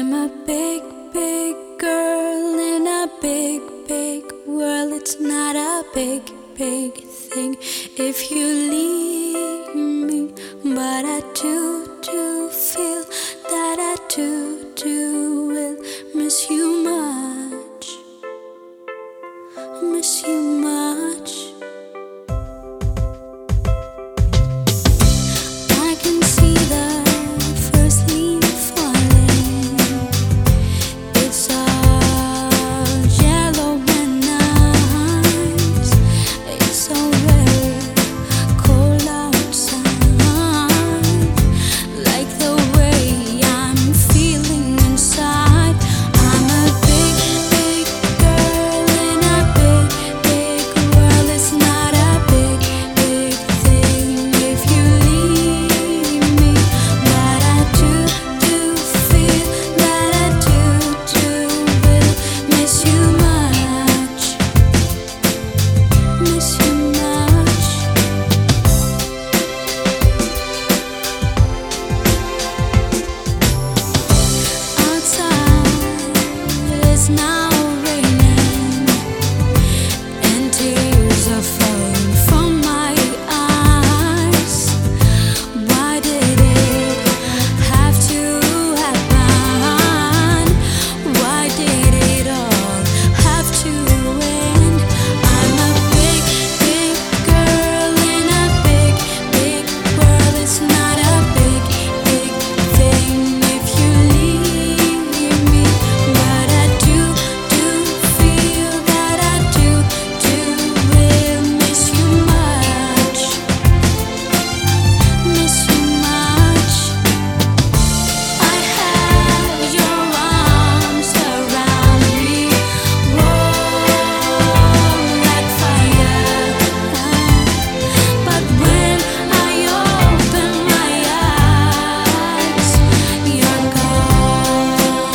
I'm a big, big girl in a big, big world. It's not a big, big thing if you leave me, but I do feel that I do will miss you much, miss you much. I can see the first leaf falling. It's all yellow and nice. It's so very cold outside. Like the way I'm feeling inside. I'm a big, big girl in a big, big world. It's not a big, big thing if you leave me, but I do feel that I do will miss you much, miss you much. Outside it's now raining, and tears are falling from my eyes. Why did it have to happen? Why did it all have to end? I'm a big, big girl in a big, big world. It's not a big, big thing if you leave me, but I do feel that I do will miss you much, miss you much. I have your arms around me, warm like fire. But when I open my eyes, you're gone.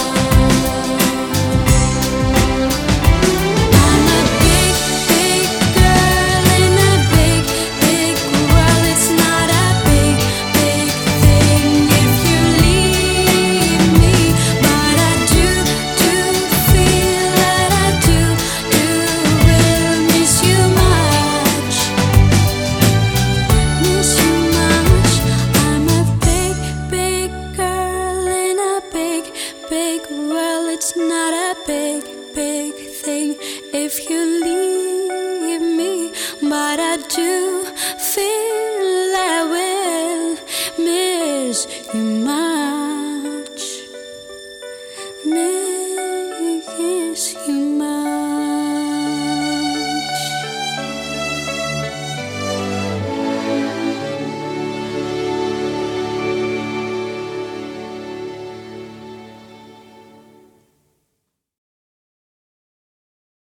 I'm a big, big girl in a big, big world. It's not a big, big thing if you leave me, but I do feel that I do will miss you much, miss you much. I'm a big, big girl in a big, big world. It's not a big, big thing if you leave me, but I do feel I will miss you much, miss you much.